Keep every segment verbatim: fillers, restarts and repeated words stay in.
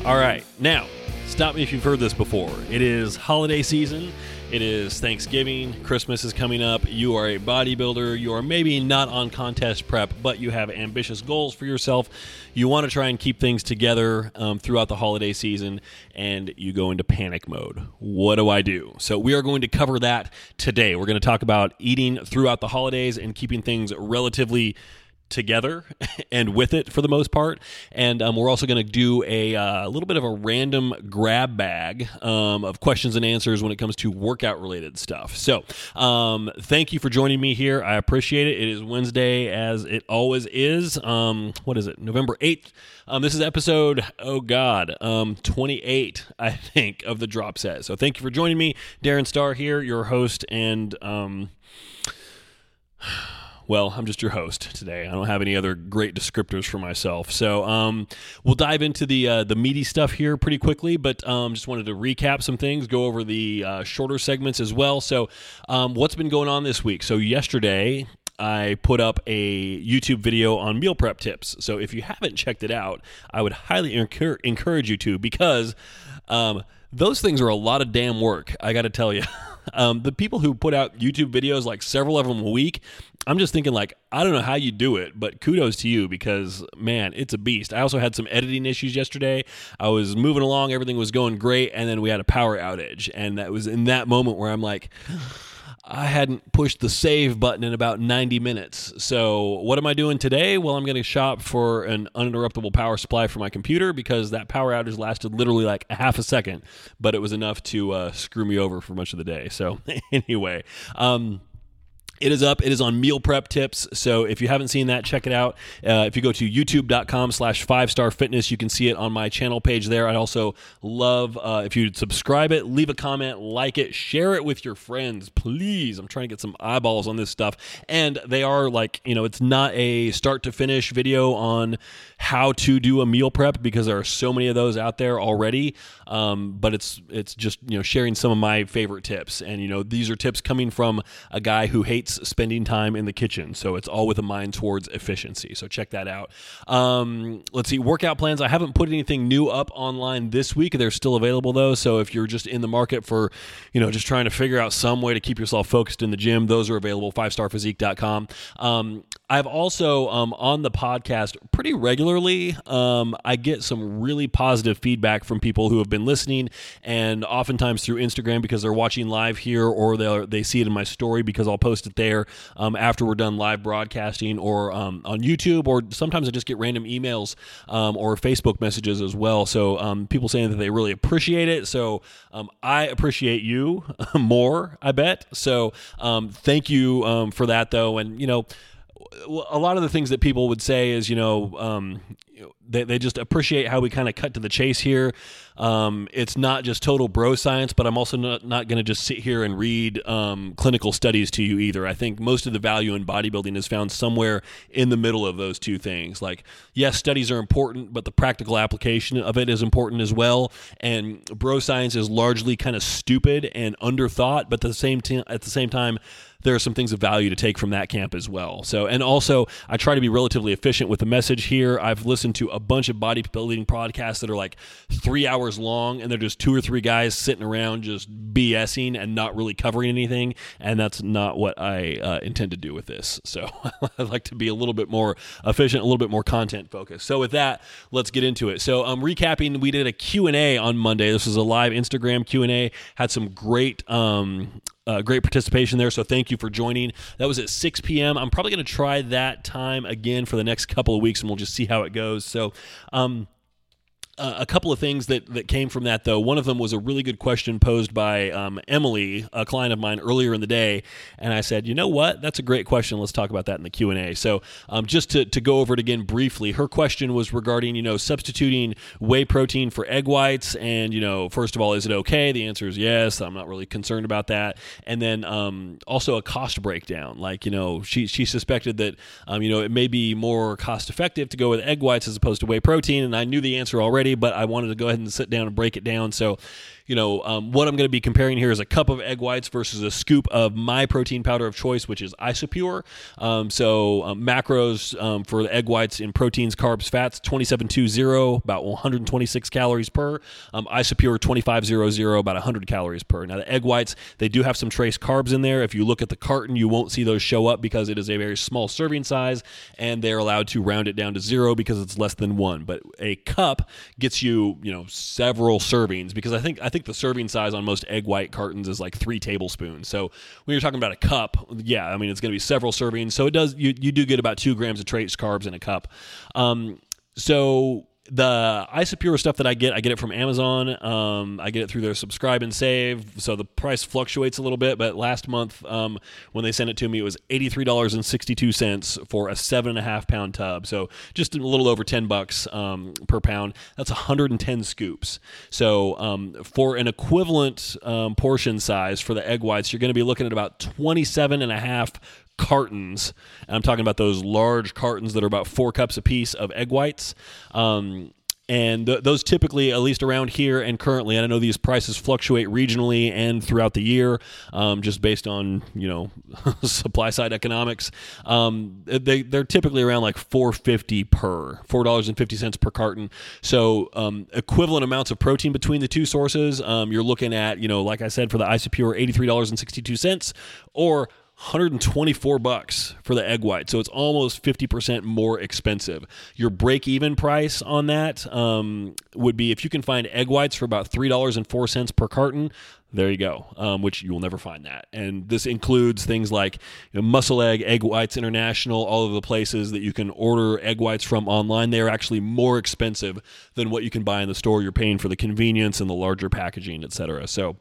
All right, now, stop me if you've heard this before. It is holiday season. It is Thanksgiving. Christmas is coming up. You are a bodybuilder. You are maybe not on contest prep, but you have ambitious goals for yourself. You want to try and keep things together um, throughout the holiday season, and you go into panic mode. What do I do? So we are going to cover that today. We're going to talk about eating throughout the holidays and keeping things relatively together and with it for the most part. And um, we're also going to do a uh, little bit of a random grab bag um, of questions and answers when it comes to workout related stuff. So um, thank you for joining me here. I appreciate it. It is Wednesday, as it always is. Um, what is it? November eighth. Um, this is episode, oh God, um, twenty-eight, I think, of the Drop Set. So thank you for joining me. Darren Starr here, your host, and um well, I'm just your host today. I don't have any other great descriptors for myself. So um, we'll dive into the uh, the meaty stuff here pretty quickly, but um, just wanted to recap some things, go over the uh, shorter segments as well. So um, what's been going on this week? So yesterday, I put up a YouTube video on meal prep tips. So if you haven't checked it out, I would highly encur- encourage you to, because um, those things are a lot of damn work, I got to tell you. Um, the people who put out YouTube videos, like several of them a week, I'm just thinking, like, I don't know how you do it, but kudos to you, because, man, it's a beast. I also had some editing issues yesterday. I was moving along, everything was going great, and then we had a power outage, and that was in that moment where I'm like, I hadn't pushed the save button in about ninety minutes. So what am I doing today? Well, I'm going to shop for an uninterruptible power supply for my computer, because that power outage lasted literally like a half a second, but it was enough to uh, screw me over for much of the day. So anyway, um, it is up. It is on meal prep tips. So if you haven't seen that, check it out. Uh, if you go to youtube.com slash five star fitness, you can see it on my channel page there. I'd also love uh, if you'd subscribe it, leave a comment, like it, share it with your friends, please. I'm trying to get some eyeballs on this stuff. And they are like, you know, it's not a start to finish video on how to do a meal prep, because there are so many of those out there already. Um, but it's it's just, you know, sharing some of my favorite tips. And, you know, these are tips coming from a guy who hates spending time in the kitchen. So it's all with a mind towards efficiency. So check that out. Um, let's see, workout plans. I haven't put anything new up online this week. They're still available though. So if you're just in the market for, you know, just trying to figure out some way to keep yourself focused in the gym, those are available, five star physique dot com. Um, I've also, um, on the podcast pretty regularly, um, I get some really positive feedback from people who have been listening, and oftentimes through Instagram, because they're watching live here, or they they see it in my story because I'll post it there um, after we're done live broadcasting, or um, on YouTube, or sometimes I just get random emails um, or Facebook messages as well. So um, people saying that they really appreciate it. So um, I appreciate you more, I bet. So um, thank you um, for that, though. And, you know, a lot of the things that people would say is, you know, um, they, they just appreciate how we kind of cut to the chase here. Um, it's not just total bro science, but I'm also not, not going to just sit here and read um, clinical studies to you either. I think most of the value in bodybuilding is found somewhere in the middle of those two things. Like, yes, studies are important, but the practical application of it is important as well. And bro science is largely kind of stupid and underthought, but at the same t- at the same time, there are some things of value to take from that camp as well. So, and also, I try to be relatively efficient with the message here. I've listened to a bunch of bodybuilding podcasts that are like three hours long, and they're just two or three guys sitting around just BSing and not really covering anything, and that's not what I uh, intend to do with this. So I'd like to be a little bit more efficient, a little bit more content focused. So with that, let's get into it. So I'm um, recapping, we did a Q and A on Monday. This was a live Instagram Q and A, had some great um, Uh, great participation there, so thank you for joining. That was at six p.m. I'm probably going to try that time again for the next couple of weeks, and we'll just see how it goes. So, um, Uh, a couple of things that, that came from that, though. One of them was a really good question posed by um, Emily, a client of mine, earlier in the day. And I said, you know what? That's a great question. Let's talk about that in the Q and A. So um, just to, to go over it again briefly, her question was regarding, you know, substituting whey protein for egg whites. And, you know, first of all, is it okay? The answer is yes. I'm not really concerned about that. And then um, also a cost breakdown. Like, you know, she, she suspected that, um, you know, it may be more cost effective to go with egg whites as opposed to whey protein. And I knew the answer already, but I wanted to go ahead and sit down and break it down. So you know, um, what I'm going to be comparing here is a cup of egg whites versus a scoop of my protein powder of choice, which is Isopure. Um, so um, macros um, for the egg whites in proteins, carbs, fats, twenty-seven twenty, about one hundred twenty-six calories per. Um, Isopure twenty-five hundred, about one hundred calories per. Now the egg whites, they do have some trace carbs in there. If you look at the carton, you won't see those show up because it is a very small serving size, and they're allowed to round it down to zero because it's less than one. But a cup gets you, you know, several servings, because I think I think the serving size on most egg white cartons is like three tablespoons. So when you're talking about a cup, yeah, I mean it's going to be several servings. So it does you you do get about two grams of trace carbs in a cup. Um, so the Isopure stuff that I get, I get it from Amazon. Um, I get it through their subscribe and save. So the price fluctuates a little bit, but last month um, when they sent it to me, it was eighty-three dollars and sixty-two cents for a seven and a half pound tub. So just a little over ten bucks um, per pound. That's one hundred ten scoops. So um, for an equivalent um, portion size for the egg whites, you're going to be looking at about twenty-seven and a half cartons, and I'm talking about those large cartons that are about four cups a piece of egg whites. Um, and th- those typically, at least around here and currently, and I know these prices fluctuate regionally and throughout the year, um, just based on, you know, supply side economics. Um, they they're typically around like four fifty per, four dollars and fifty cents per carton. So um, equivalent amounts of protein between the two sources. Um, you're looking at, you know, like I said, for the Isopure, eighty-three dollars and sixty-two cents, or one hundred twenty-four bucks for the egg white. So it's almost fifty percent more expensive. Your break-even price on that um, would be, if you can find egg whites for about three dollars and four cents per carton, there you go, um, which you will never find that. And this includes things like, you know, Muscle Egg, Egg Whites International, all of the places that you can order egg whites from online. They are actually more expensive than what you can buy in the store. You're paying for the convenience and the larger packaging, et cetera. So,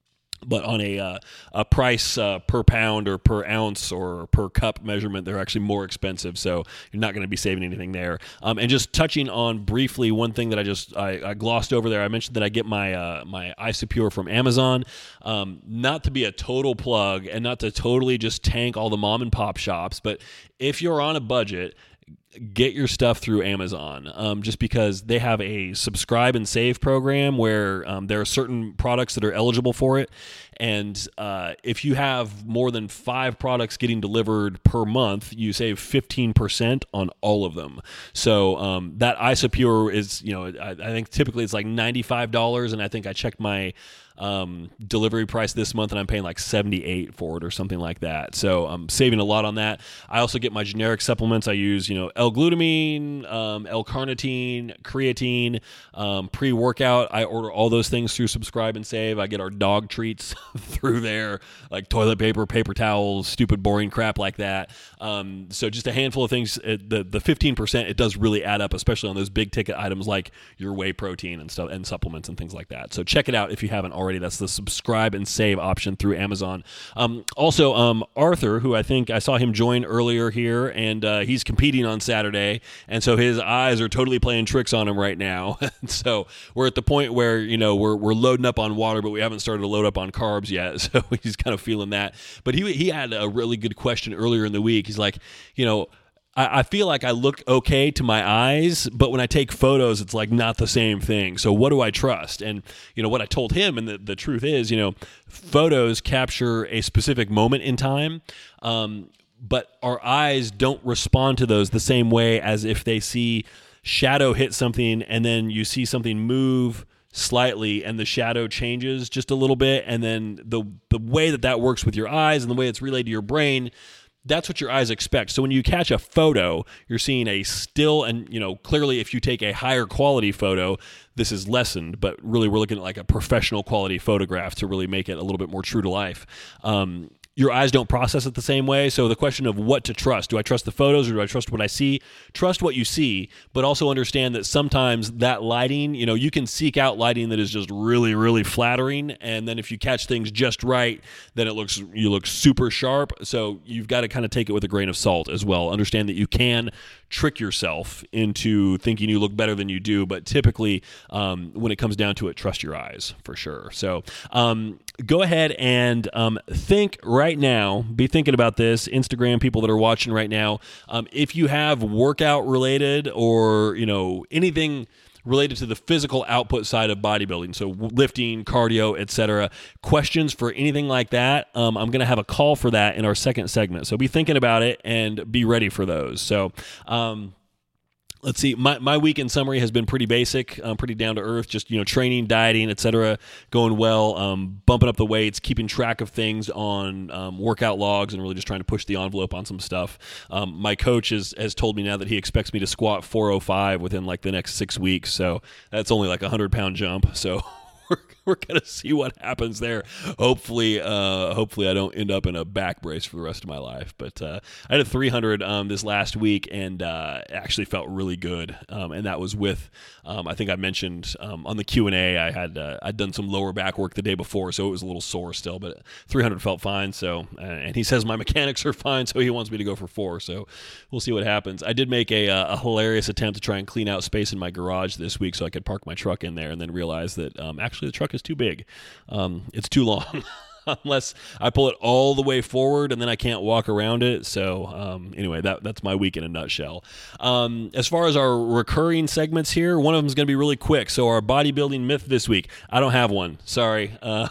but on a uh, a price uh, per pound or per ounce or per cup measurement, they're actually more expensive. So you're not going to be saving anything there. Um, and just touching on briefly one thing that I just I, I glossed over there. I mentioned that I get my uh, my Isopure from Amazon. Um, not to be a total plug and not to totally just tank all the mom and pop shops, but if you're on a budget, get your stuff through Amazon, um, just because they have a subscribe and save program where um, there are certain products that are eligible for it. And uh, if you have more than five products getting delivered per month, you save fifteen percent on all of them. So um, that Isopure is, you know, I, I think typically it's like ninety-five dollars. And I think I checked my um, delivery price this month and I'm paying like seventy-eight dollars for it or something like that. So I'm saving a lot on that. I also get my generic supplements. I use, you know, L-glutamine, um, L-carnitine, creatine, um, pre-workout. I order all those things through subscribe and save. I get our dog treats through there, like toilet paper, paper towels, stupid boring crap like that. Um, so just a handful of things. It, the the fifteen percent, it does really add up, especially on those big ticket items like your whey protein and stuff and supplements and things like that. So check it out if you haven't already. That's the subscribe and save option through Amazon. Um, also, um, Arthur, who I think I saw him join earlier here, and uh, he's competing on Saturday, and so his eyes are totally playing tricks on him right now. So we're at the point where, you know, we're we're loading up on water, but we haven't started to load up on carbs yet. So he's kind of feeling that. But he he had a really good question earlier in the week. He's like, you know, I feel like I look okay to my eyes, but when I take photos, it's like not the same thing. So what do I trust? And, you know, what I told him, and the, the truth is, you know, photos capture a specific moment in time, um, but our eyes don't respond to those the same way as if they see shadow hit something and then you see something move slightly and the shadow changes just a little bit. And then the the way that that works with your eyes and the way it's relayed to your brain, that's what your eyes expect. So when you catch a photo, you're seeing a still, and, you know, clearly if you take a higher quality photo, this is lessened, but really we're looking at like a professional quality photograph to really make it a little bit more true to life. Um, your eyes don't process it the same way. So the question of what to trust, do I trust the photos or do I trust what I see? Trust what you see, but also understand that sometimes that lighting, you know, you can seek out lighting that is just really, really flattering. And then if you catch things just right, then it looks, you look super sharp. So you've got to kind of take it with a grain of salt as well. Understand that you can trick yourself into thinking you look better than you do, but typically um, when it comes down to it, trust your eyes for sure. So um, go ahead and um, think right now, be thinking about this, Instagram people that are watching right now, um, if you have workout related or, you know, anything related to the physical output side of bodybuilding, so lifting, cardio, et cetera. Questions for anything like that, um, I'm going to have a call for that in our second segment. So be thinking about it and be ready for those. So, um, let's see. My my weekend summary has been pretty basic, um, pretty down to earth. Just you know, training, dieting, et cetera, going well. Um, bumping up the weights, keeping track of things on um, workout logs, and really just trying to push the envelope on some stuff. Um, my coach has has told me now that he expects me to squat four oh five within like the next six weeks. So that's only like a hundred pound jump. So. We're gonna see what happens there. Hopefully, uh, hopefully I don't end up in a back brace for the rest of my life. But uh, I had a three hundred um, this last week, and uh, it actually felt really good. Um, and that was with, um, I think I mentioned um, on the Q and A, I had uh, I'd done some lower back work the day before, so it was a little sore still. But three hundred felt fine. So, uh, and he says my mechanics are fine, so he wants me to go for four. So we'll see what happens. I did make a, a hilarious attempt to try and clean out space in my garage this week, so I could park my truck in there, and then realize that um, actually the truck is too big. Um, it's too long unless I pull it all the way forward and then I can't walk around it. So um, anyway, that that's my week in a nutshell. Um, as far as our recurring segments here, one of them is going to be really quick. So our bodybuilding myth this week, I don't have one. Sorry. Uh,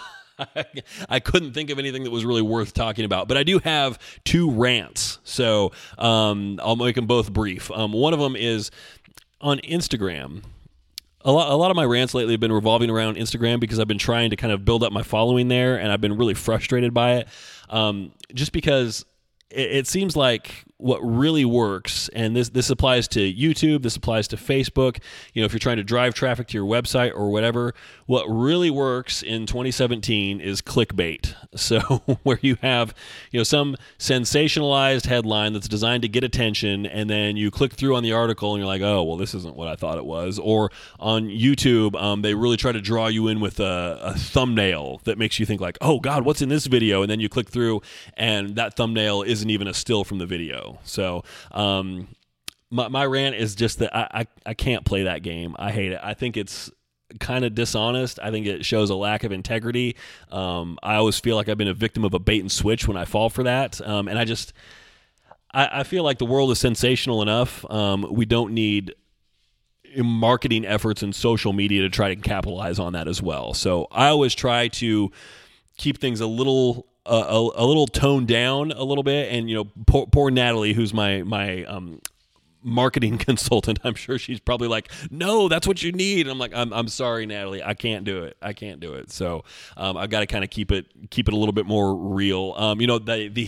I couldn't think of anything that was really worth talking about, but I do have two rants. So um, I'll make them both brief. Um, one of them is on Instagram. A lot, a lot of my rants lately have been revolving around Instagram because I've been trying to kind of build up my following there, and I've been really frustrated by it. Um, just because it, it seems like what really works, and this this applies to YouTube, this applies to Facebook, you know, if you're trying to drive traffic to your website or whatever, what really works in twenty seventeen is clickbait. So where you have, you know, some sensationalized headline that's designed to get attention, and then you click through on the article and you're like, oh, well, this isn't what I thought it was. Or on YouTube, um, they really try to draw you in with a, a thumbnail that makes you think like, oh God, what's in this video? And then you click through and that thumbnail isn't even a still from the video. So um, my, my rant is just that I, I, I can't play that game. I hate it. I think it's kind of dishonest. I think it shows a lack of integrity. Um, I always feel like I've been a victim of a bait and switch when I fall for that. Um, and I just, I, I feel like the world is sensational enough. Um, we don't need marketing efforts in social media to try to capitalize on that as well. So I always try to keep things a little Uh, a, a little toned down a little bit, and you know, poor, poor Natalie, who's my my um, marketing consultant, I'm sure she's probably like, "No, that's what you need." And I'm like, "I'm I'm sorry, Natalie, I can't do it. I can't do it." So um, I've got to kind of keep it keep it a little bit more real. Um, you know, the the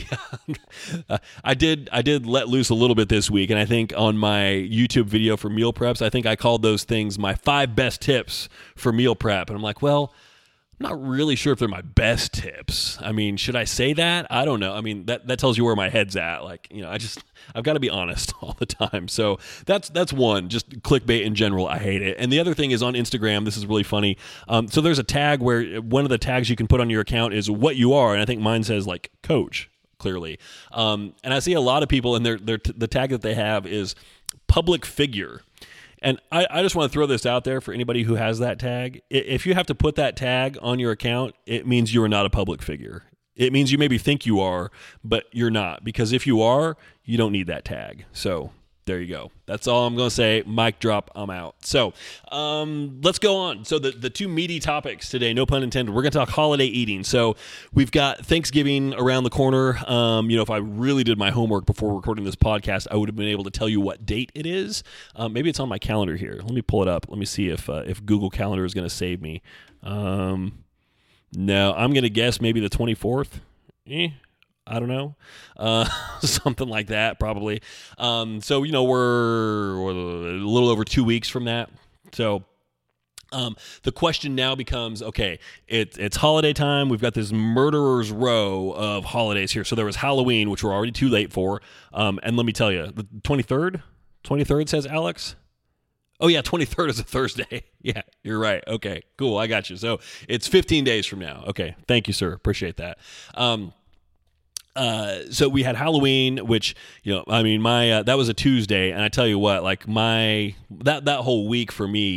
I did I did let loose a little bit this week, and I think on my YouTube video for meal preps, I think I called those things my five best tips for meal prep, and I'm like, well, I'm not really sure if they're my best tips. I mean, should I say that? I don't know. I mean, that, that tells you where my head's at. Like, you know, I just, I've got to be honest all the time. So that's, that's one, just clickbait in general. I hate it. And the other thing is on Instagram, this is really funny. Um, so there's a tag where one of the tags you can put on your account is what you are. And I think mine says like coach, clearly. Um, and I see a lot of people and their, their, the tag that they have is public figure. And I, I just want to throw this out there for anybody who has that tag. If you have to put that tag on your account, it means you are not a public figure. It means you maybe think you are, but you're not. Because if you are, you don't need that tag. So there you go. That's all I'm going to say. Mic drop. I'm out. So um, let's go on. So the, the two meaty topics today, no pun intended, we're going to talk holiday eating. So we've got Thanksgiving around the corner. Um, you know, if I really did my homework before recording this podcast, I would have been able to tell you what date it is. Um, maybe it's on my calendar here. Let me pull it up. Let me see if uh, if Google Calendar is going to save me. Um, no, I'm going to guess maybe the twenty-fourth. Eh. I don't know, uh, something like that probably. Um, so, you know, we're, we're a little over two weeks from that. So um, the question now becomes, okay, it, it's holiday time. We've got this murderer's row of holidays here. So there was Halloween, which we're already too late for. Um, and let me tell you, the twenty-third, twenty-third says Alex. Oh, yeah, twenty-third is a Thursday. Yeah, you're right. Okay, cool. I got you. So it's fifteen days from now. Okay, thank you, sir. Appreciate that. Um, Uh, so we had Halloween, which, you know, I mean, my, uh, that was a Tuesday. And I tell you what, like my, that, that whole week for me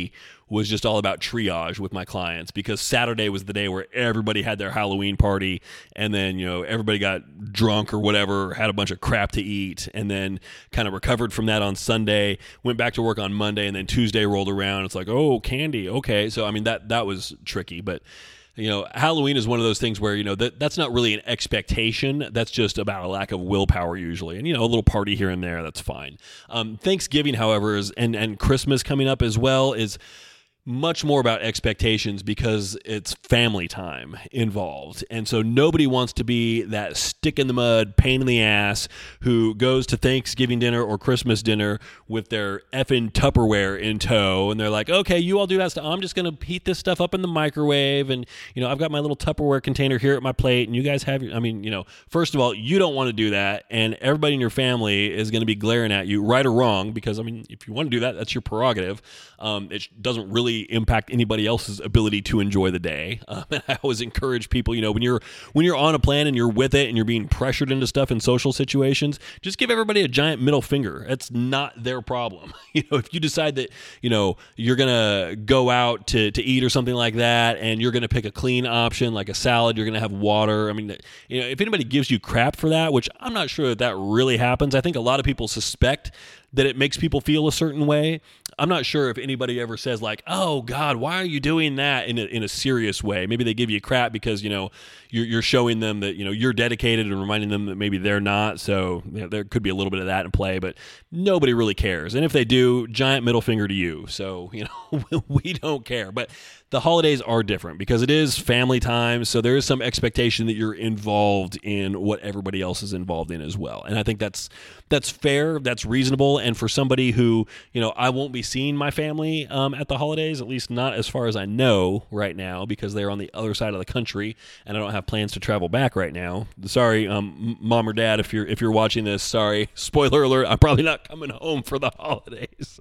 was just all about triage with my clients, because Saturday was the day where everybody had their Halloween party, and then, you know, everybody got drunk or whatever, had a bunch of crap to eat, and then kind of recovered from that on Sunday, went back to work on Monday, and then Tuesday rolled around. It's like, oh, candy. Okay. So, I mean, that, that was tricky, but you know, Halloween is one of those things where, you know, that that's not really an expectation. That's just about a lack of willpower usually. And, you know, a little party here and there, that's fine. Um, Thanksgiving, however, is, and, and Christmas coming up as well, is much more about expectations, because it's family time involved. And so nobody wants to be that stick in the mud, pain in the ass who goes to Thanksgiving dinner or Christmas dinner with their effing Tupperware in tow. And they're like, okay, you all do that stuff. I'm just going to heat this stuff up in the microwave. And, you know, I've got my little Tupperware container here at my plate, and you guys have your, I mean, you know, first of all, you don't want to do that. And everybody in your family is going to be glaring at you, right or wrong, because, I mean, if you want to do that, that's your prerogative. Um, it doesn't really impact anybody else's ability to enjoy the day. Um, and I always encourage people, you know, when you're when you're on a plan and you're with it and you're being pressured into stuff in social situations, just give everybody a giant middle finger. It's not their problem. You know, if you decide that, you know, you're gonna go out to to eat or something like that, and you're gonna pick a clean option like a salad, you're gonna have water. I mean, you know, if anybody gives you crap for that, which I'm not sure that that really happens. I think a lot of people suspect that it makes people feel a certain way. I'm not sure if anybody ever says like, oh God, why are you doing that in a, in a serious way? Maybe they give you crap because, you know, you're, you're showing them that, you know, you're dedicated and reminding them that maybe they're not. So, you know, there could be a little bit of that in play, but nobody really cares. And if they do, giant middle finger to you. So, you know, we don't care. But the holidays are different because it is family time. So there is some expectation that you're involved in what everybody else is involved in as well. And I think that's, that's fair. That's reasonable. And for somebody who, you know, I won't be seeing my family um, at the holidays, at least not as far as I know right now, because they're on the other side of the country and I don't have plans to travel back right now. Sorry, um, mom or dad, if you're, if you're watching this, sorry, spoiler alert, I'm probably not coming home for the holidays.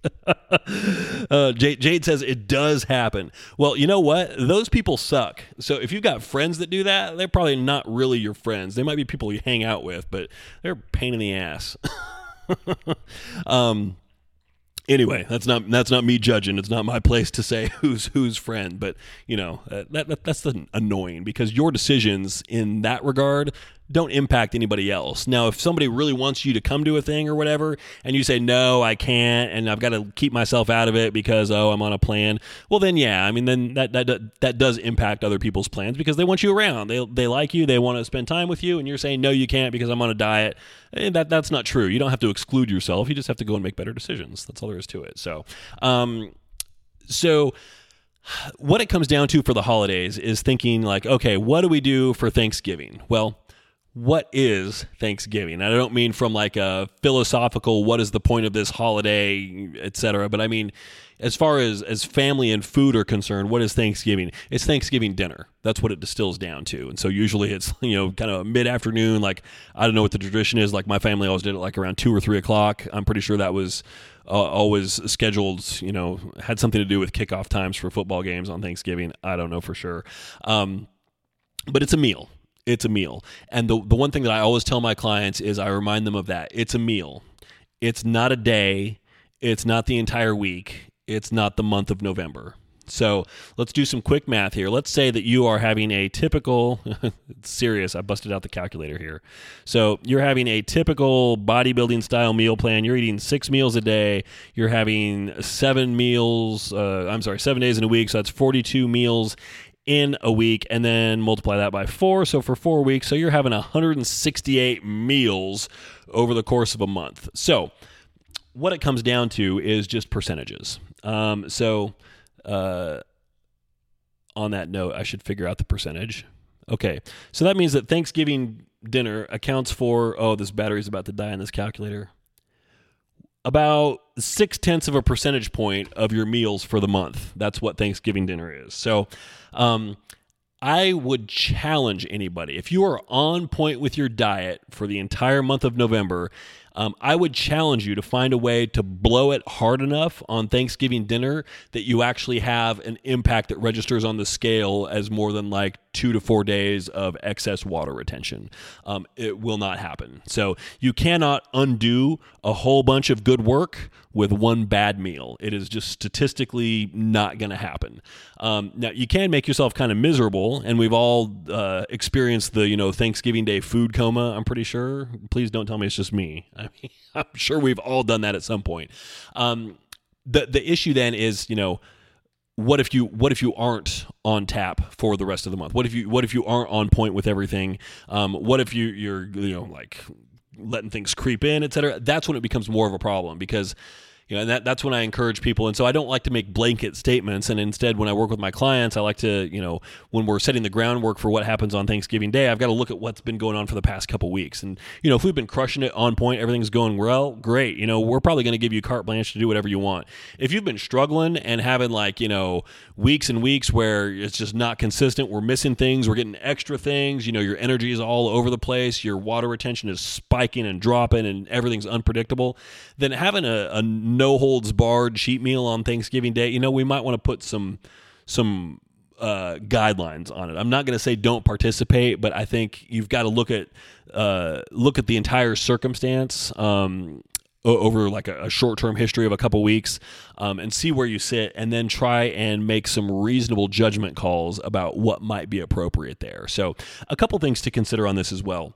uh, Jade, Jade says it does happen. Well, you know what? Those people suck. So if you've got friends that do that, they're probably not really your friends. They might be people you hang out with, but they're a pain in the ass. um, anyway, that's not that's not me judging. It's not my place to say who's who's friend. But you know, uh, that, that that's the annoying, because your decisions in that regard don't impact anybody else. Now, if somebody really wants you to come to a thing or whatever, and you say, no, I can't, and I've got to keep myself out of it because, oh, I'm on a plan, well, then, yeah, I mean, then that that that does impact other people's plans because they want you around. They they like you. They want to spend time with you, and you're saying, no, you can't because I'm on a diet. And that that's not true. You don't have to exclude yourself. You just have to go and make better decisions. That's all there is to it. So, um, so... what it comes down to for the holidays is thinking like, okay, what do we do for Thanksgiving? Well, what is Thanksgiving? And I don't mean from like a philosophical, what is the point of this holiday, et cetera. But I mean, as far as, as family and food are concerned, what is Thanksgiving? It's Thanksgiving dinner. That's what it distills down to. And so usually it's, you know, kind of mid-afternoon. Like, I don't know what the tradition is. Like my family always did it like around two or three o'clock. I'm pretty sure that was uh, always scheduled, you know, had something to do with kickoff times for football games on Thanksgiving. I don't know for sure. Um, but it's a meal. It's a meal. And the the one thing that I always tell my clients is I remind them of that. It's a meal. It's not a day. It's not the entire week. It's not the month of November. So let's do some quick math here. Let's say that you are having a typical, it's serious, I busted out the calculator here. So you're having a typical bodybuilding style meal plan. You're eating six meals a day. You're having seven meals, uh, I'm sorry, seven days in a week. So that's forty-two meals in a week, and then multiply that by four. So for four weeks, so you're having one hundred sixty-eight meals over the course of a month. So what it comes down to is just percentages. Um, so uh, on that note, I should figure out the percentage. Okay, so that means that Thanksgiving dinner accounts for, oh, this battery's about to die in this calculator, about six-tenths of a percentage point of your meals for the month. That's what Thanksgiving dinner is. So um, I would challenge anybody, if you are on point with your diet for the entire month of November, um, I would challenge you to find a way to blow it hard enough on Thanksgiving dinner that you actually have an impact that registers on the scale as more than like two to four days of excess water retention. Um, it will not happen. So you cannot undo a whole bunch of good work with one bad meal. It is just statistically not going to happen. Um, now, you can make yourself kind of miserable, and we've all uh, experienced the, you know, Thanksgiving Day food coma, I'm pretty sure. Please don't tell me it's just me. I mean, I'm sure we've all done that at some point. Um, the the issue then is, you know, what if you what if you aren't on tap for the rest of the month? What if you what if you aren't on point with everything? Um, what if you you're you know like letting things creep in, et cetera? That's when it becomes more of a problem, because you know, and that, that's when I encourage people. And so I don't like to make blanket statements. And instead, when I work with my clients, I like to, you know, when we're setting the groundwork for what happens on Thanksgiving Day, I've got to look at what's been going on for the past couple weeks. And, you know, if we've been crushing it on point, everything's going well, great. You know, we're probably going to give you carte blanche to do whatever you want. If you've been struggling and having like, you know, weeks and weeks where it's just not consistent, we're missing things, we're getting extra things, you know, your energy is all over the place, your water retention is spiking and dropping and everything's unpredictable, then having a, a no holds barred cheat meal on Thanksgiving Day, you know, we might want to put some some uh, guidelines on it. I'm not going to say don't participate, but I think you've got to look at uh, look at the entire circumstance um, over like a, a short-term history of a couple weeks um, and see where you sit, and then try and make some reasonable judgment calls about what might be appropriate there. So a couple things to consider on this as well.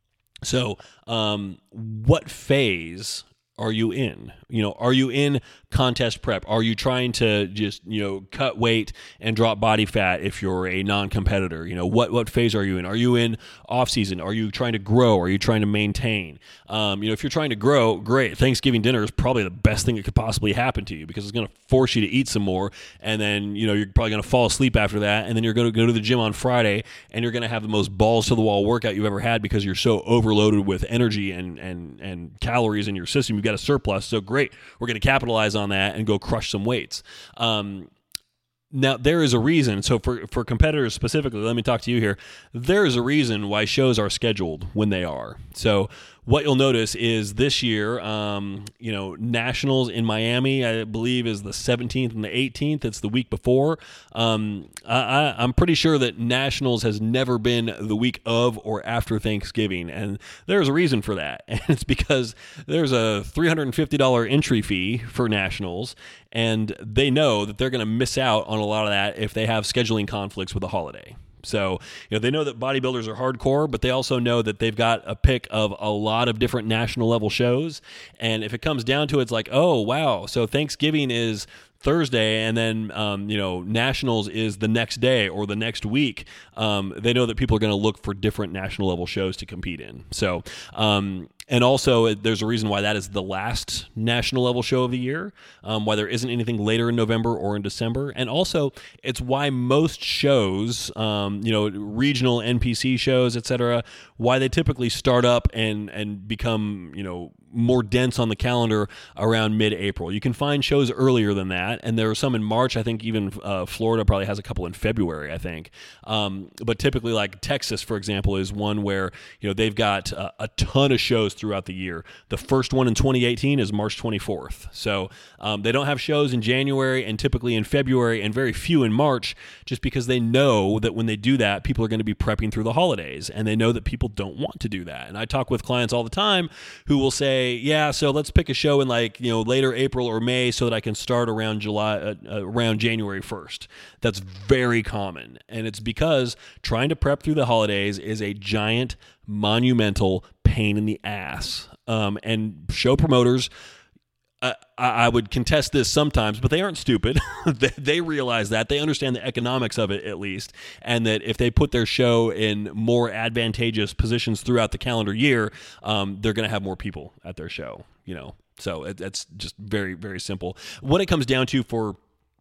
So um, what phase are you in? You know, are you in contest prep? Are you trying to just, you know, cut weight and drop body fat if you're a non-competitor? You know, what what phase are you in? Are you in off season? Are you trying to grow? Are you trying to maintain? Um, you know, if you're trying to grow, great. Thanksgiving dinner is probably the best thing that could possibly happen to you, because it's going to force you to eat some more, and then, you know, you're probably going to fall asleep after that, and then you're going to go to the gym on Friday, and you're going to have the most balls to the wall workout you've ever had because you're so overloaded with energy and and and calories in your system. You've got a surplus, so great. We're going to capitalize on that and go crush some weights. Um, now, there is a reason. So for, for competitors specifically, let me talk to you here. There is a reason why shows are scheduled when they are. So what you'll notice is this year, um, you know, Nationals in Miami, I believe, is the seventeenth and the eighteenth. It's the week before. Um, I, I, I'm pretty sure that Nationals has never been the week of or after Thanksgiving, and there's a reason for that. And it's because there's a three hundred fifty dollars entry fee for Nationals, and they know that they're going to miss out on a lot of that if they have scheduling conflicts with the holiday. So, you know, they know that bodybuilders are hardcore, but they also know that they've got a pick of a lot of different national level shows. And if it comes down to it, it's like, oh, wow, so Thanksgiving is Thursday, and then, um, you know, Nationals is the next day or the next week. Um, they know that people are going to look for different national level shows to compete in. So, um, and also there's a reason why that is the last national level show of the year, um, why there isn't anything later in November or in December. And also it's why most shows, um, you know, regional N P C shows, et cetera, why they typically start up and, and become, you know, more dense on the calendar around mid-April. You can find shows earlier than that, and there are some in March. I think even uh, Florida probably has a couple in February, I think. Um, but typically, like Texas, for example, is one where, you know, they've got uh, a ton of shows throughout the year. The first one in twenty eighteen is March twenty-fourth. So um, they don't have shows in January and typically in February, and very few in March, just because they know that when they do that, people are going to be prepping through the holidays, and they know that people don't want to do that. And I talk with clients all the time who will say, yeah, so let's pick a show in like, you know, later April or May so that I can start around July, uh, uh, around January first. That's very common. And it's because trying to prep through the holidays is a giant, monumental pain in the ass. Um, and show promoters, uh, I would contest this sometimes, but they aren't stupid. they, they realize that. They understand the economics of it, at least, and that if they put their show in more advantageous positions throughout the calendar year, um, they're going to have more people at their show, you know. So it, it's just very, very simple. What it comes down to for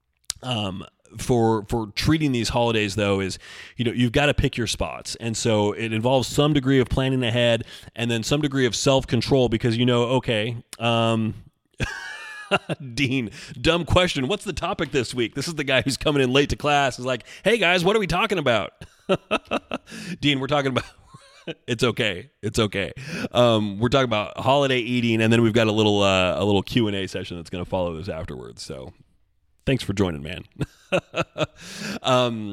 um, for for treating these holidays, though, is, you know, you've got to pick your spots. And so it involves some degree of planning ahead and then some degree of self-control, because, you know, okay, um, Dean, dumb question. What's the topic this week? This is the guy who's coming in late to class. Is like, hey guys, what are we talking about? Dean, we're talking about. It's okay. It's okay. Um, we're talking about holiday eating, and then we've got a little uh, a little Q and A session that's going to follow this afterwards. So, thanks for joining, man. um,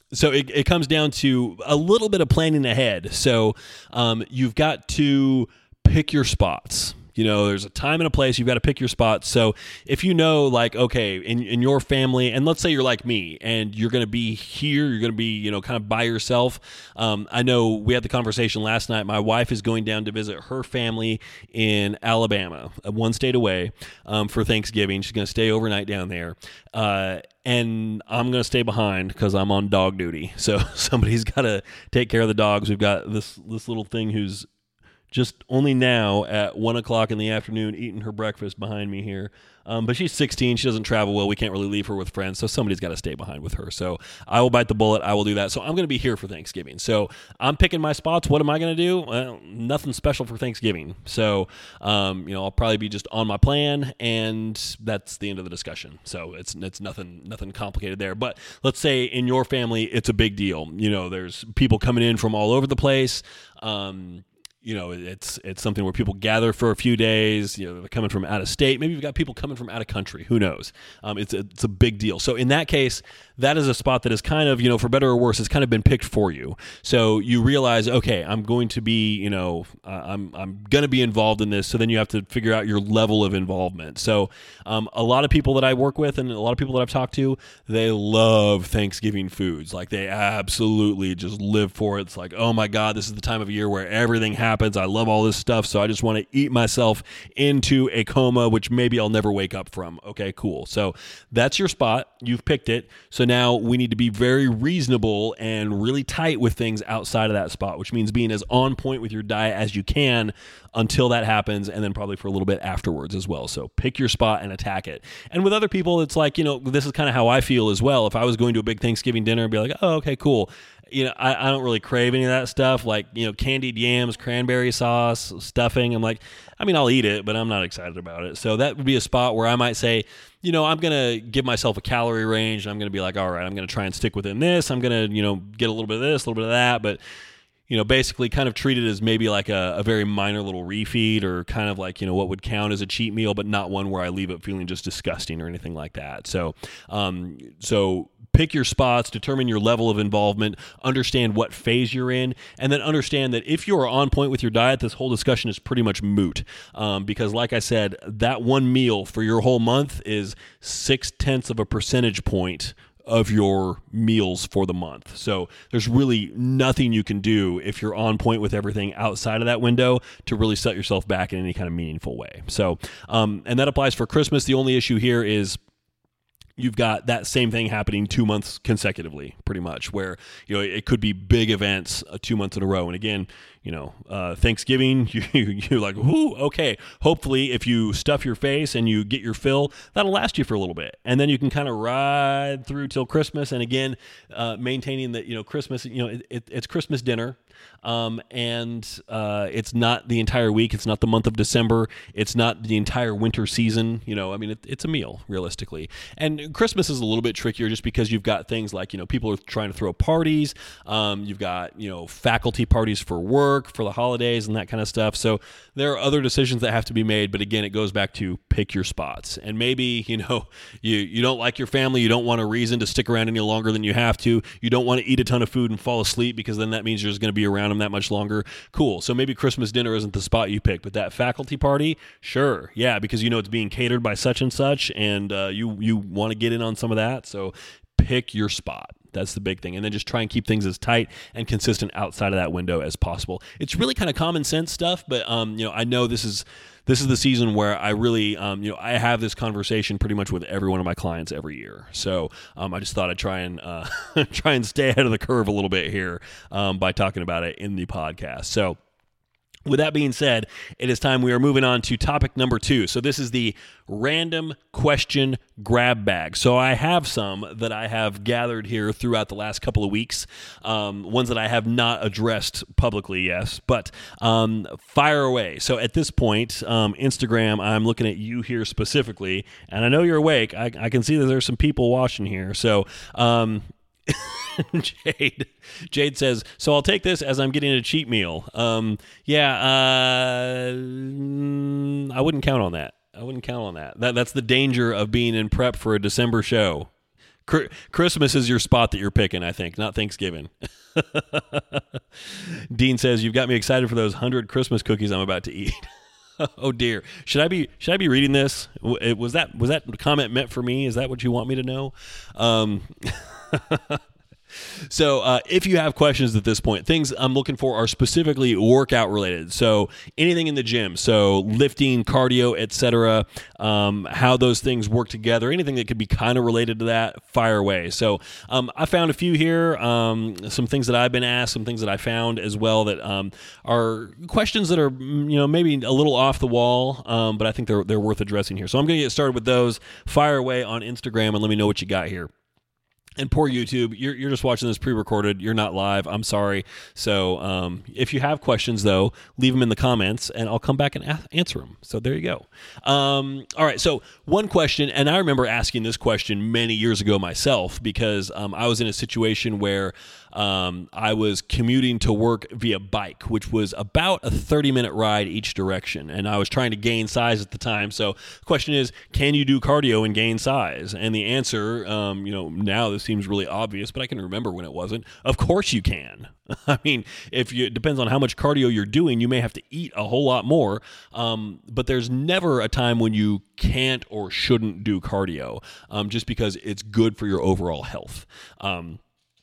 so it, it comes down to a little bit of planning ahead. So um, you've got to pick your spots. You know, there's a time and a place. You've got to pick your spots. So if you know, like, okay, in, in your family, and let's say you're like me, and you're going to be here, you're going to be, you know, kind of by yourself. Um, I know we had the conversation last night. My wife is going down to visit her family in Alabama, one state away, um, for Thanksgiving. She's going to stay overnight down there. Uh, and I'm going to stay behind because I'm on dog duty. So somebody's got to take care of the dogs. We've got this this little thing who's just only now at one o'clock in the afternoon eating her breakfast behind me here. Um, but she's sixteen. She doesn't travel well. We can't really leave her with friends, so somebody's got to stay behind with her. So I will bite the bullet. I will do that. So I'm going to be here for Thanksgiving. So I'm picking my spots. What am I going to do? Well, nothing special for Thanksgiving. So, um, you know, I'll probably be just on my plan, and that's the end of the discussion. So it's it's nothing nothing complicated there. But let's say in your family, it's a big deal. You know, there's people coming in from all over the place. Um, You know, it's it's something where people gather for a few days. You know, they're coming from out of state. Maybe you've got people coming from out of country. Who knows? Um, it's a, it's a big deal. So in that case, that is a spot that is kind of, you know, for better or worse, has kind of been picked for you. So you realize, okay, I'm going to be, you know, uh, I'm I'm going to be involved in this. So then you have to figure out your level of involvement. So um, a lot of people that I work with and a lot of people that I've talked to, they love Thanksgiving foods. Like they absolutely just live for it. It's like, oh my God, this is the time of year where everything happens. happens. I love all this stuff, so I just want to eat myself into a coma, which maybe I'll never wake up from. Okay, cool. So that's your spot. You've picked it. So now we need to be very reasonable and really tight with things outside of that spot, which means being as on point with your diet as you can until that happens, and then probably for a little bit afterwards as well. So pick your spot and attack it. And with other people, it's like, you know, this is kind of how I feel as well. If I was going to a big Thanksgiving dinner and be like, oh, okay, cool. You know, I, I don't really crave any of that stuff, like, you know, candied yams, cranberry sauce, stuffing. I'm like, I mean, I'll eat it, but I'm not excited about it. So that would be a spot where I might say, you know, I'm going to give myself a calorie range. And I'm going to be like, all right, I'm going to try and stick within this. I'm going to, you know, get a little bit of this, a little bit of that. But, you know, basically kind of treat it as maybe like a, a very minor little refeed, or kind of like, you know, what would count as a cheat meal, but not one where I leave it feeling just disgusting or anything like that. So, um, so pick your spots, determine your level of involvement, understand what phase you're in, and then understand that if you are on point with your diet, this whole discussion is pretty much moot. Um, because like I said, that one meal for your whole month is six tenths of a percentage point of your meals for the month. So there's really nothing you can do if you're on point with everything outside of that window to really set yourself back in any kind of meaningful way. So, um, and that applies for Christmas. The only issue here is you've got that same thing happening two months consecutively, pretty much, where, you know, it could be big events uh, two months in a row. And again, you know, uh, Thanksgiving, you, you're like, whoo, okay. Hopefully, if you stuff your face and you get your fill, that'll last you for a little bit. And then you can kind of ride through till Christmas. And again, uh, maintaining that, you know, Christmas, you know, it, it, it's Christmas dinner. Um, and uh, it's not the entire week. It's not the month of December. It's not the entire winter season. You know, I mean, it, it's a meal, realistically. And Christmas is a little bit trickier just because you've got things like, you know, people are trying to throw parties. Um, you've got, you know, faculty parties for work, for the holidays and that kind of stuff. So there are other decisions that have to be made. But again, it goes back to pick your spots. And maybe, you know, you, you don't like your family. You don't want a reason to stick around any longer than you have to. You don't want to eat a ton of food and fall asleep, because then that means you're just going to be around them that much longer. Cool. So maybe Christmas dinner isn't the spot you pick, but that faculty party, sure. Yeah, because you know it's being catered by such and such, and uh, you you want to get in on some of that. So pick your spot. That's the big thing. And then just try and keep things as tight and consistent outside of that window as possible. It's really kind of common sense stuff, but um, you know, I know this is this is the season where I really, um, you know, I have this conversation pretty much with every one of my clients every year. So um, I just thought I'd try and uh, try and stay ahead of the curve a little bit here um, by talking about it in the podcast. So with that being said, it is time we are moving on to topic number two. So this is the random question grab bag. So I have some that I have gathered here throughout the last couple of weeks, um, ones that I have not addressed publicly, yes, but um, fire away. So at this point, um, Instagram, I'm looking at you here specifically, and I know you're awake. I, I can see that there's some people watching here. So um Jade Jade says, so I'll take this as I'm getting a cheat meal. Um, yeah, uh, I wouldn't count on that. I wouldn't count on that. That that's the danger of being in prep for a December show. Christmas is your spot that you're picking, I think, not Thanksgiving. Dean says, you've got me excited for those hundred Christmas cookies I'm about to eat. Oh dear. Should I be should I be reading this? Was that was that comment meant for me? Is that what you want me to know? Um So uh, if you have questions at this point, things I'm looking for are specifically workout related. So anything in the gym, so lifting, cardio, et cetera, um, how those things work together, anything that could be kind of related to that, fire away. So um, I found a few here, um, some things that I've been asked, some things that I found as well that um, are questions that are, you know, maybe a little off the wall, um, but I think they're they're worth addressing here. So I'm going to get started with those. Fire away on Instagram and let me know what you got here. And poor YouTube, you're you're just watching this pre-recorded. You're not live. I'm sorry. So um, if you have questions, though, leave them in the comments, and I'll come back and a- answer them. So there you go. Um, all right. So one question, and I remember asking this question many years ago myself because um, I was in a situation where um, I was commuting to work via bike, which was about a thirty-minute ride each direction, and I was trying to gain size at the time. So the question is, can you do cardio and gain size? And the answer, um, you know, now this seems really obvious, but I can remember when it wasn't. Of course you can. I mean, if you, it depends on how much cardio you're doing, you may have to eat a whole lot more, um, but there's never a time when you can't or shouldn't do cardio, um, just because it's good for your overall health. Um,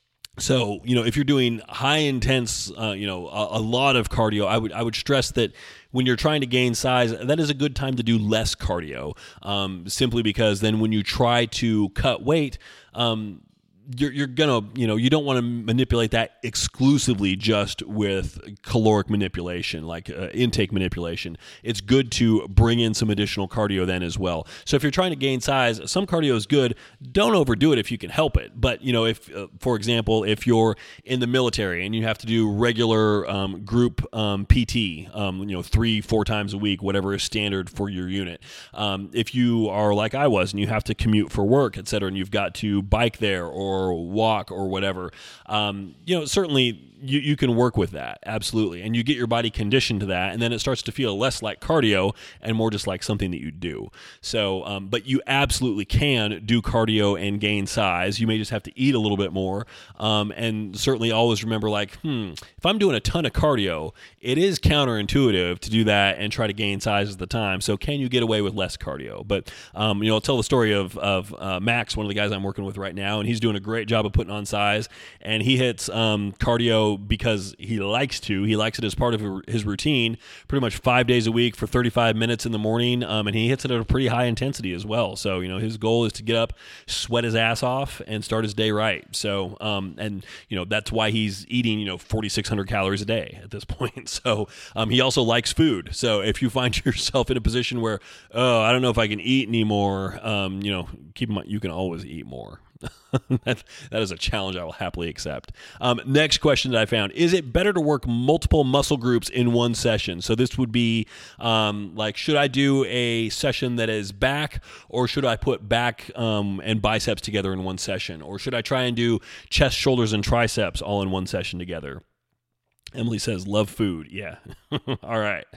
So, you know, if you're doing high intense, uh, you know, a, a lot of cardio, I would I would stress that when you're trying to gain size, that is a good time to do less cardio, um, simply because then when you try to cut weight, um, you're, you're going to, you know, you don't want to manipulate that exclusively just with caloric manipulation, like uh, intake manipulation. It's good to bring in some additional cardio then as well. So if you're trying to gain size, some cardio is good. Don't overdo it if you can help it. But, you know, if, uh, for example, if you're in the military and you have to do regular um, group um, P T, um, you know, three, four times a week, whatever is standard for your unit. Um, if you are like I was and you have to commute for work, et cetera, and you've got to bike there or or walk or whatever, um, you know, certainly you, you can work with that. Absolutely. And you get your body conditioned to that. And then it starts to feel less like cardio and more just like something that you do. So, um, but you absolutely can do cardio and gain size. You may just have to eat a little bit more. Um, and certainly always remember like, hmm, if I'm doing a ton of cardio, it is counterintuitive to do that and try to gain size at the time. So can you get away with less cardio? But, um, you know, I'll tell the story of, of uh, Max, one of the guys I'm working with right now, and he's doing a great job of putting on size, and he hits um, cardio because he likes to. He likes it as part of his routine, pretty much five days a week for thirty-five minutes in the morning, um, and he hits it at a pretty high intensity as well. So, you know, his goal is to get up, sweat his ass off, and start his day right. So, um, and, you know, that's why he's eating, you know, forty-six hundred calories a day at this point. So, um, he also likes food. So if you find yourself in a position where, oh, I don't know if I can eat anymore, um, you know, keep in mind, you can always eat more. that, that is a challenge I will happily accept. Um, next question that I found, is it better to work multiple muscle groups in one session? So this would be um, like, should I do a session that is back, or should I put back um, and biceps together in one session? Or should I try and do chest, shoulders, and triceps all in one session together? Emily says, love food. Yeah. All right.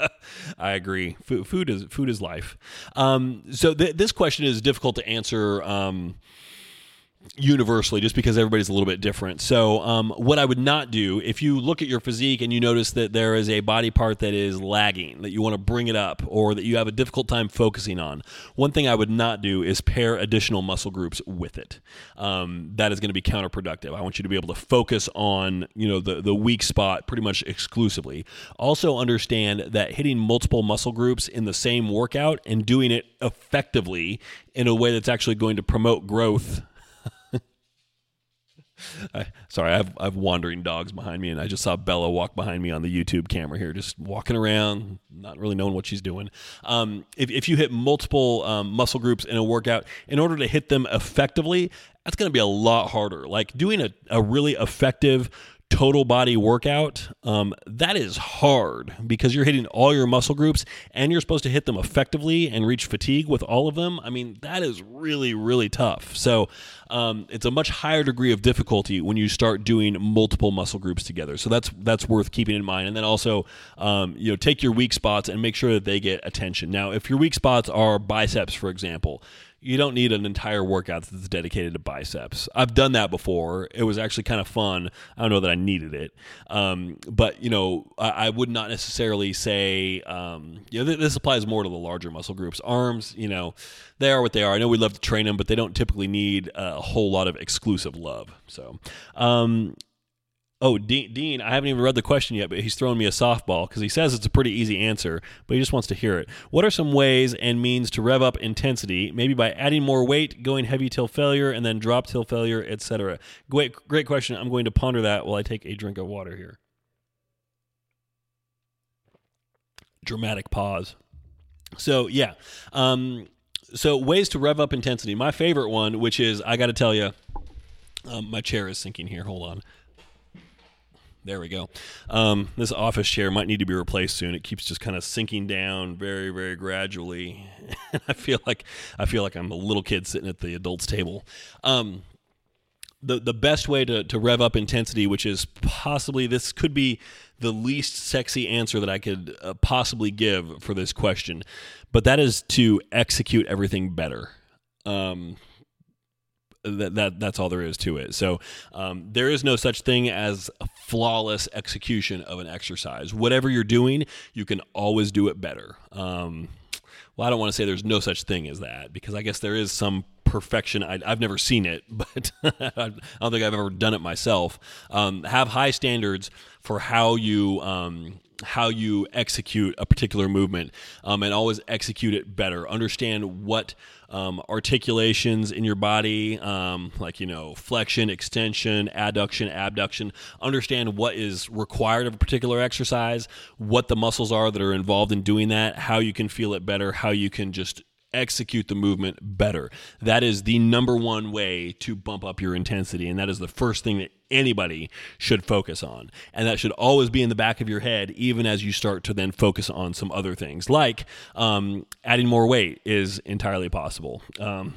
I agree. Food, food is food is life. Um, so th- this question is difficult to answer um, universally, just because everybody's a little bit different. So um, what I would not do, if you look at your physique and you notice that there is a body part that is lagging, that you want to bring it up, or that you have a difficult time focusing on, one thing I would not do is pair additional muscle groups with it. Um, that is going to be counterproductive. I want you to be able to focus on, you know, the, the weak spot pretty much exclusively. Also understand that hitting multiple muscle groups in the same workout and doing it effectively in a way that's actually going to promote growth. I, sorry, I have, I have wandering dogs behind me, and I just saw Bella walk behind me on the YouTube camera here, just walking around, not really knowing what she's doing. Um, if, if you hit multiple um, muscle groups in a workout, in order to hit them effectively, that's going to be a lot harder. Like doing a, a really effective total body workout, um, that is hard because you're hitting all your muscle groups and you're supposed to hit them effectively and reach fatigue with all of them. I mean, that is really, really tough. So um, it's a much higher degree of difficulty when you start doing multiple muscle groups together. So that's that's worth keeping in mind. And then also, um, you know, take your weak spots and make sure that they get attention. Now, if your weak spots are biceps, for example, you don't need an entire workout that's dedicated to biceps. I've done that before. It was actually kind of fun. I don't know that I needed it. Um, but, you know, I, I would not necessarily say, um, you know, th- this applies more to the larger muscle groups. Arms, you know, they are what they are. I know we love to train them, but they don't typically need a whole lot of exclusive love. So, um, Oh, Dean, Dean, I haven't even read the question yet, but he's throwing me a softball because he says it's a pretty easy answer, but he just wants to hear it. What are some ways and means to rev up intensity, maybe by adding more weight, going heavy till failure, and then drop till failure, et cetera? Great, great question. I'm going to ponder that while I take a drink of water here. Dramatic pause. So, yeah. Um, so, ways to rev up intensity. My favorite one, which is, I got to tell you, um, my chair is sinking here. Hold on. There we go. Um, this office chair might need to be replaced soon. It keeps just kind of sinking down very, very gradually. I feel like I feel like I'm a little kid sitting at the adults' table. Um, the the best way to to rev up intensity, which is possibly this could be the least sexy answer that I could uh, possibly give for this question, but that is to execute everything better. Um, That, that that's all there is to it. So um, there is no such thing as a flawless execution of an exercise. Whatever you're doing, you can always do it better. Um, well, I don't want to say there's no such thing as that, because I guess there is some perfection. I, I've never seen it, but I don't think I've ever done it myself. Um, have high standards for how you um, how you execute a particular movement, um, and always execute it better. Understand what um, articulations in your body, um, like, you know, flexion, extension, adduction, abduction. Understand what is required of a particular exercise, what the muscles are that are involved in doing that, how you can feel it better, how you can just execute the movement better. That is the number one way to bump up your intensity, and that is the first thing that anybody should focus on. And that should always be in the back of your head, even as you start to then focus on some other things, like um, adding more weight is entirely possible. Um,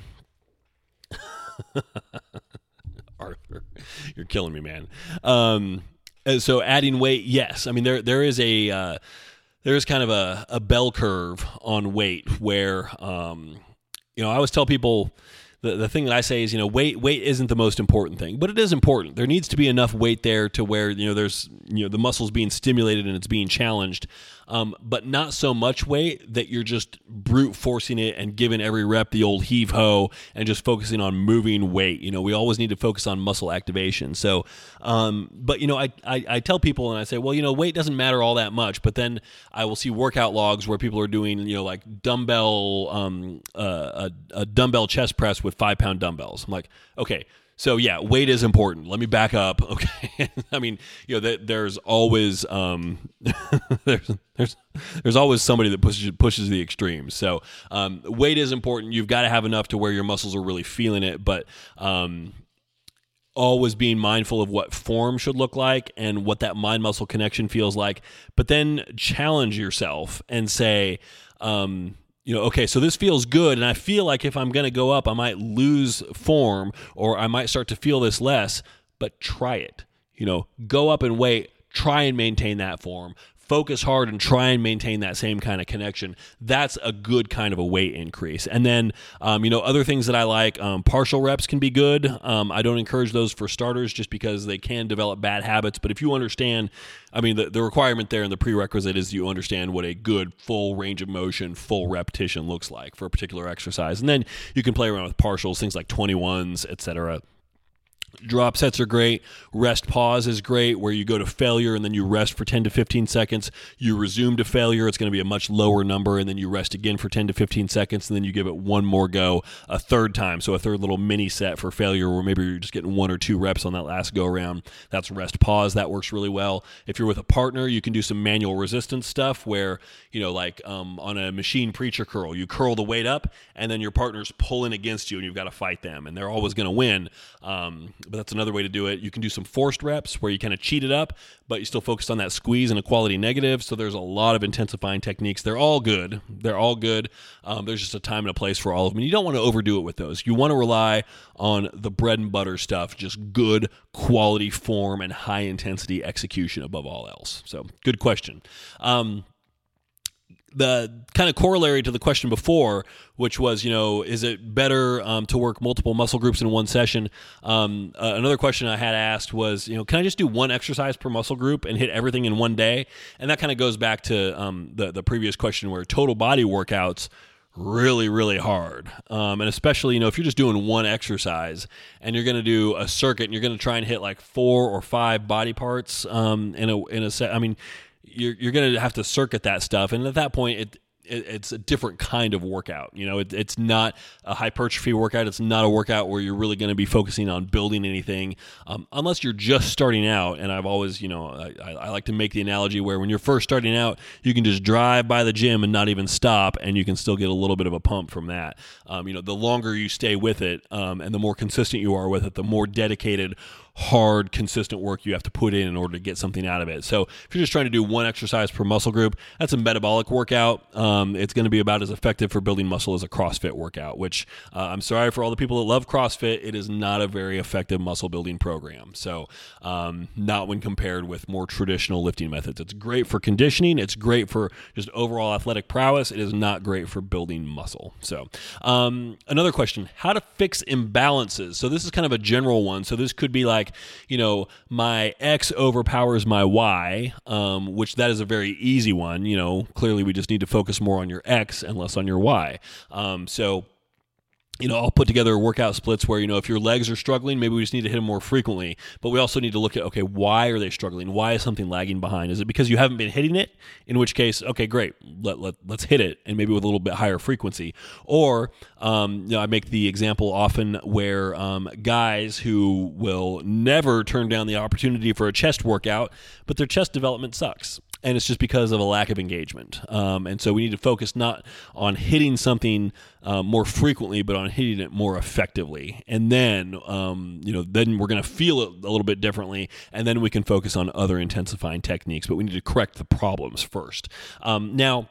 Arthur, you're killing me, man. Um, and so adding weight, yes. I mean, there there is a uh, there's kind of a, a bell curve on weight where, um, you know, I always tell people the, the thing that I say is, you know, weight weight isn't the most important thing, but it is important. There needs to be enough weight there to where, you know, there's, you know, the muscle's being stimulated and it's being challenged, um, but not so much weight that you're just brute forcing it and giving every rep the old heave ho and just focusing on moving weight. You know, we always need to focus on muscle activation. So, um, but, you know, I, I, I tell people and I say, well, you know, weight doesn't matter all that much, but then I will see workout logs where people are doing, you know, like dumbbell, um, uh, a, a dumbbell chest press with five pound dumbbells. I'm like, okay, so yeah, weight is important. Let me back up. Okay. I mean, you know, that there's always, um, there's, there's, there's always somebody that pushes, pushes the extremes. So, um, weight is important. You've got to have enough to where your muscles are really feeling it, but, um, always being mindful of what form should look like and what that mind muscle connection feels like, but then challenge yourself and say, um, you know, okay, so this feels good, and I feel like if I'm going to go up, I might lose form, or I might start to feel this less, but try it. You know, go up and weight, try and maintain that form. Focus hard and try and maintain that same kind of connection. That's a good kind of a weight increase. And then, um, you know, other things that I like, um, partial reps can be good. Um, I don't encourage those for starters just because they can develop bad habits. But if you understand, I mean, the, the requirement there and the prerequisite is you understand what a good full range of motion, full repetition looks like for a particular exercise. And then you can play around with partials, things like twenty-ones, et cetera. Drop sets are great. Rest pause is great, where you go to failure and then you rest for ten to fifteen seconds. You resume to failure. It's going to be a much lower number, and then you rest again for ten to fifteen seconds, and then you give it one more go a third time. So a third little mini set for failure, where maybe you're just getting one or two reps on that last go around. That's rest pause. That works really well. If you're with a partner, you can do some manual resistance stuff where, you know, like um, on a machine preacher curl, you curl the weight up, and then your partner's pulling against you, and you've got to fight them, and they're always going to win. Um, but that's another way to do it. You can do some forced reps where you kind of cheat it up, but you still focus on that squeeze and equality negative. So there's a lot of intensifying techniques. They're all good. They're all good. Um, there's just a time and a place for all of them. And you don't want to overdo it with those. You want to rely on the bread and butter stuff, just good quality form and high intensity execution above all else. So good question. Um, the kind of corollary to the question before, which was, you know, is it better um, to work multiple muscle groups in one session? Um, uh, another question I had asked was, you know, can I just do one exercise per muscle group and hit everything in one day? And that kind of goes back to um, the, the previous question where total body workouts really, really hard. Um, and especially, you know, if you're just doing one exercise and you're going to do a circuit and you're going to try and hit like four or five body parts um, in a, in a set, I mean, you're you're going to have to circuit that stuff. And at that point, it, it it's a different kind of workout. You know, it, it's not a hypertrophy workout. It's not a workout where you're really going to be focusing on building anything, um, unless you're just starting out. And I've always, you know, I, I like to make the analogy where when you're first starting out, you can just drive by the gym and not even stop, and you can still get a little bit of a pump from that. Um, you know, the longer you stay with it, um, and the more consistent you are with it, the more dedicated, hard, consistent work you have to put in in order to get something out of it. So if you're just trying to do one exercise per muscle group, that's a metabolic workout. Um, it's going to be about as effective for building muscle as a CrossFit workout, which uh, I'm sorry for all the people that love CrossFit. It is not a very effective muscle building program. So um, not when compared with more traditional lifting methods. It's great for conditioning. It's great for just overall athletic prowess. It is not great for building muscle. So um, another question, how to fix imbalances. So this is kind of a general one. So this could be like, you know, my X overpowers my Y, um, which that is a very easy one. You know, clearly we just need to focus more on your X and less on your Y. Um, so You know, I'll put together workout splits where, you know, if your legs are struggling, maybe we just need to hit them more frequently. But we also need to look at, okay, why are they struggling? Why is something lagging behind? Is it because you haven't been hitting it? In which case, okay, great, let, let, let's hit it, and maybe with a little bit higher frequency. Or, um, you know, I make the example often where um, guys who will never turn down the opportunity for a chest workout, but their chest development sucks. And it's just because of a lack of engagement. Um, and so we need to focus not on hitting something uh, more frequently, but on hitting it more effectively. And then, um, you know, then we're going to feel it a little bit differently, and then we can focus on other intensifying techniques. But we need to correct the problems first. Um, now,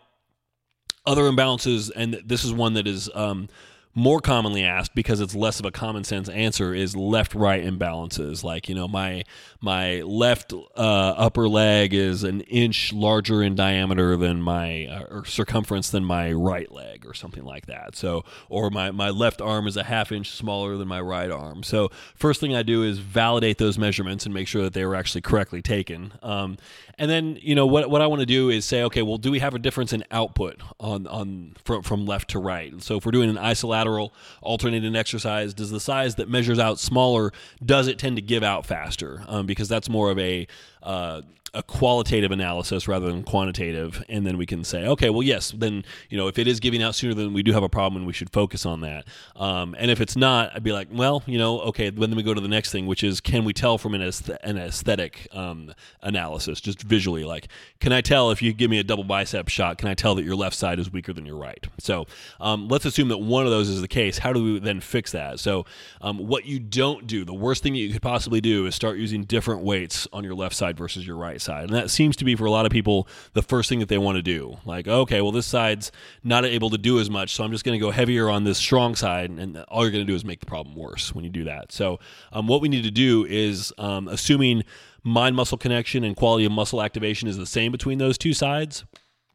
other imbalances, and this is one that is um, more commonly asked because it's less of a common sense answer, is left-right imbalances. Like, you know, my my left uh, upper leg is an inch larger in diameter than my uh, or circumference than my right leg, or something like that. So, or my my left arm is a half inch smaller than my right arm. So, first thing I do is validate those measurements and make sure that they were actually correctly taken. Um, and then, you know, what what I want to do is say, okay, well, do we have a difference in output on on from from left to right? So, if we're doing an isolateral alternating exercise, does the size that measures out smaller, does it tend to give out faster? Um, because that's more of a uh, a qualitative analysis rather than quantitative. And then we can say, okay, well, yes, then, you know, if it is giving out sooner, then we do have a problem and we should focus on that. Um, and if it's not, I'd be like, well, you know, okay, then we go to the next thing, which is, can we tell from an, aesthet- an aesthetic um, analysis, just visually? Like, can I tell if you give me a double bicep shot, can I tell that your left side is weaker than your right? So um, let's assume that one of those is the case. How do we then fix that? So um, what you don't do, the worst thing that you could possibly do is start using different weights on your left side versus your right side. And that seems to be, for a lot of people, the first thing that they want to do. Like, okay, well, this side's not able to do as much, so I'm just going to go heavier on this strong side, and all you're going to do is make the problem worse when you do that. So um, what we need to do is, um, assuming mind-muscle connection and quality of muscle activation is the same between those two sides,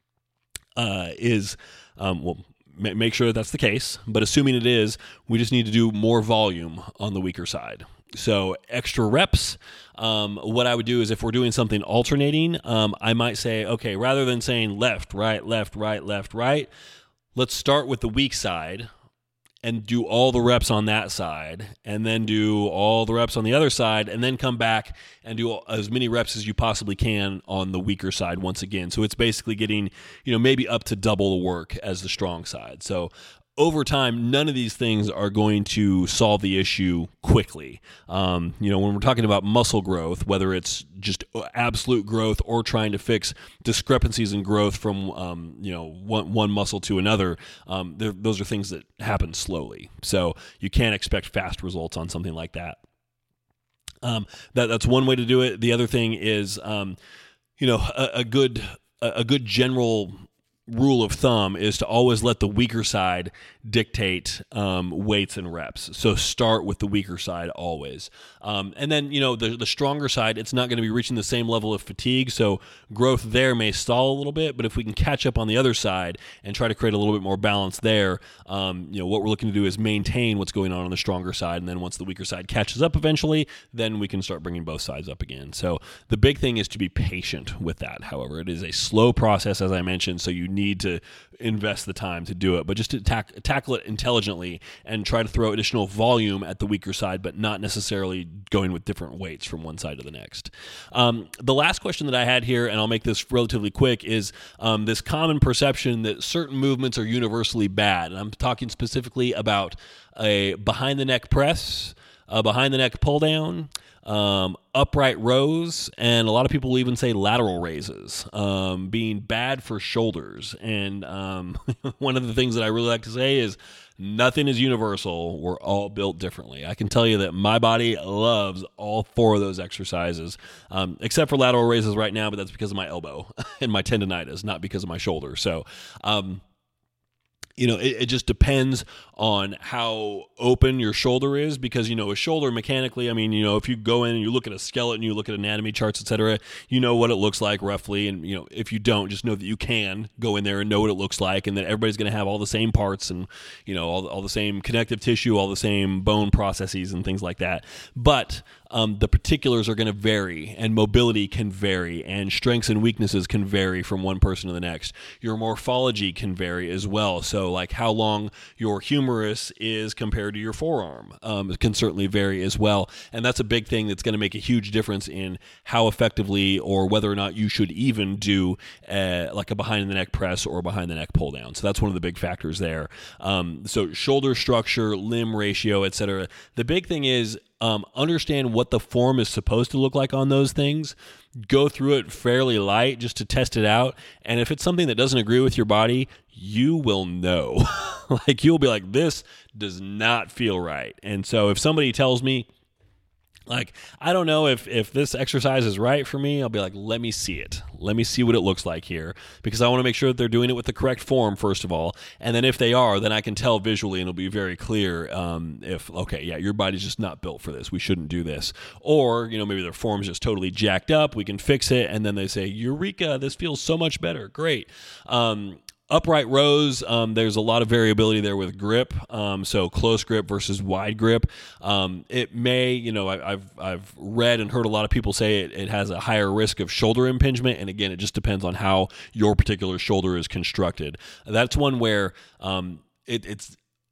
uh, is, um, well, make sure that that's the case, but assuming it is, we just need to do more volume on the weaker side. So extra reps, um, what I would do is, if we're doing something alternating, um, I might say, okay, rather than saying left, right, left, right, left, right, let's start with the weak side and do all the reps on that side, and then do all the reps on the other side, and then come back and do as many reps as you possibly can on the weaker side once again. So it's basically getting, you know, maybe up to double the work as the strong side. So over time, none of these things are going to solve the issue quickly. Um, you know, when we're talking about muscle growth, whether it's just absolute growth or trying to fix discrepancies in growth from, um, you know, one, one muscle to another, um, those are things that happen slowly. So you can't expect fast results on something like that. Um, that that's one way to do it. The other thing is, um, you know, a, a good a, a good general rule of thumb is to always let the weaker side dictate um, weights and reps. So start with the weaker side always. Um, and then, you know, the, the stronger side, it's not going to be reaching the same level of fatigue. So growth there may stall a little bit, but if we can catch up on the other side and try to create a little bit more balance there, um, you know, what we're looking to do is maintain what's going on on the stronger side. And then once the weaker side catches up eventually, then we can start bringing both sides up again. So the big thing is to be patient with that. However, it is a slow process, as I mentioned, so you need to invest the time to do it, but just to tack, tackle it intelligently and try to throw additional volume at the weaker side, but not necessarily going with different weights from one side to the next. Um, the last question that I had here, and I'll make this relatively quick, is um, this common perception that certain movements are universally bad. And I'm talking specifically about a behind the neck press, a behind the neck pull down, Um, upright rows, and a lot of people will even say lateral raises um, being bad for shoulders. And um, one of the things that I really like to say is nothing is universal. We're all built differently. I can tell you that my body loves all four of those exercises, um, except for lateral raises right now, but that's because of my elbow and my tendonitis, not because of my shoulder. So, um, You know, it, it just depends on how open your shoulder is, because, you know, a shoulder mechanically, I mean, you know, if you go in and you look at a skeleton, you look at anatomy charts, et cetera, you know what it looks like roughly. And, you know, if you don't, just know that you can go in there and know what it looks like, and that everybody's going to have all the same parts and, you know, all, all the same connective tissue, all the same bone processes and things like that. But um, the particulars are going to vary, and mobility can vary, and strengths and weaknesses can vary from one person to the next. Your morphology can vary as well. So, like how long your humerus is compared to your forearm um, can certainly vary as well. And that's a big thing that's going to make a huge difference in how effectively, or whether or not you should even do uh, like a behind the neck press or behind the neck pull down. So that's one of the big factors there. Um, so shoulder structure, limb ratio, et cetera. The big thing is Um, understand what the form is supposed to look like on those things. Go through it fairly light just to test it out. And if it's something that doesn't agree with your body, you will know. Like, you'll be like, this does not feel right. And so if somebody tells me, like, I don't know if, if this exercise is right for me, I'll be like, let me see it. Let me see what it looks like here, because I want to make sure that they're doing it with the correct form, first of all. And then if they are, then I can tell visually, and it'll be very clear um, if, okay, yeah, your body's just not built for this. We shouldn't do this. Or, you know, maybe their form's just totally jacked up. We can fix it. And then they say, Eureka, this feels so much better. Great. Um, Upright rows, um, there's a lot of variability there with grip. Um, so close grip versus wide grip. Um, it may, you know, I, I've I've read and heard a lot of people say it, it has a higher risk of shoulder impingement. And again, it just depends on how your particular shoulder is constructed. That's one where um, it, it's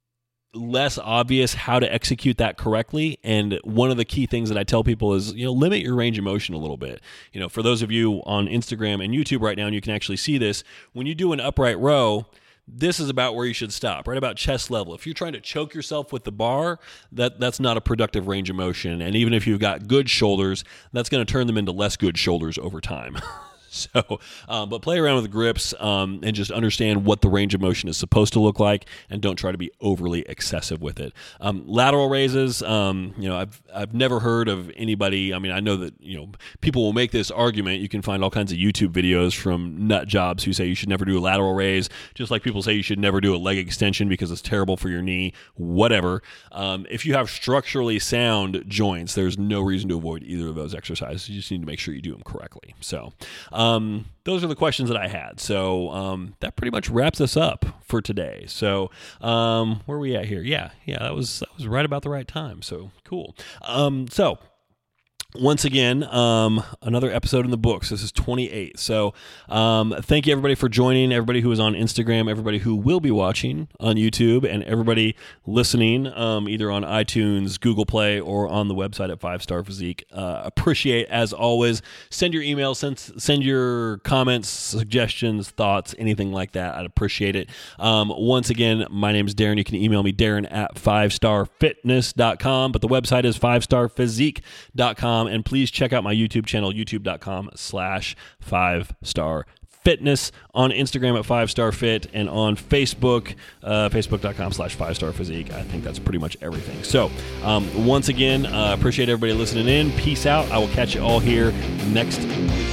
less obvious how to execute that correctly. And one of the key things that I tell people is, you know, limit your range of motion a little bit. You know, for those of you on Instagram and YouTube right now, and you can actually see this, when you do an upright row, this is about where you should stop, right about chest level. If you're trying to choke yourself with the bar, that that's not a productive range of motion. And even if you've got good shoulders, that's going to turn them into less good shoulders over time. So, um, but play around with grips um, and just understand what the range of motion is supposed to look like, and don't try to be overly excessive with it. Um, lateral raises, um, you know, I've I've never heard of anybody. I mean, I know that, you know, people will make this argument. You can find all kinds of YouTube videos from nut jobs who say you should never do a lateral raise, just like people say you should never do a leg extension because it's terrible for your knee. Whatever. Um, if you have structurally sound joints, there's no reason to avoid either of those exercises. You just need to make sure you do them correctly. So. Um, Um, those are the questions that I had. So um, that pretty much wraps us up for today. So um, where are we at here? Yeah, yeah, that was that was right about the right time. So cool. Um, so. Once again, um, another episode in the books. This is twenty-eight. So um, thank you, everybody, for joining, everybody who is on Instagram, everybody who will be watching on YouTube, and everybody listening um, either on iTunes, Google Play, or on the website at Five Star Physique. Uh, appreciate, as always, send your emails, send, send your comments, suggestions, thoughts, anything like that. I'd appreciate it. Um, once again, my name is Darren. You can email me, Darren at five star fitness dot com, but the website is five star physique dot com. And please check out my YouTube channel, youtube.com slash five star fitness, on Instagram at five star fit, and on Facebook, uh, facebook.com slash five star physique. I think that's pretty much everything. So um, once again, uh, appreciate everybody listening in. Peace out. I will catch you all here next week.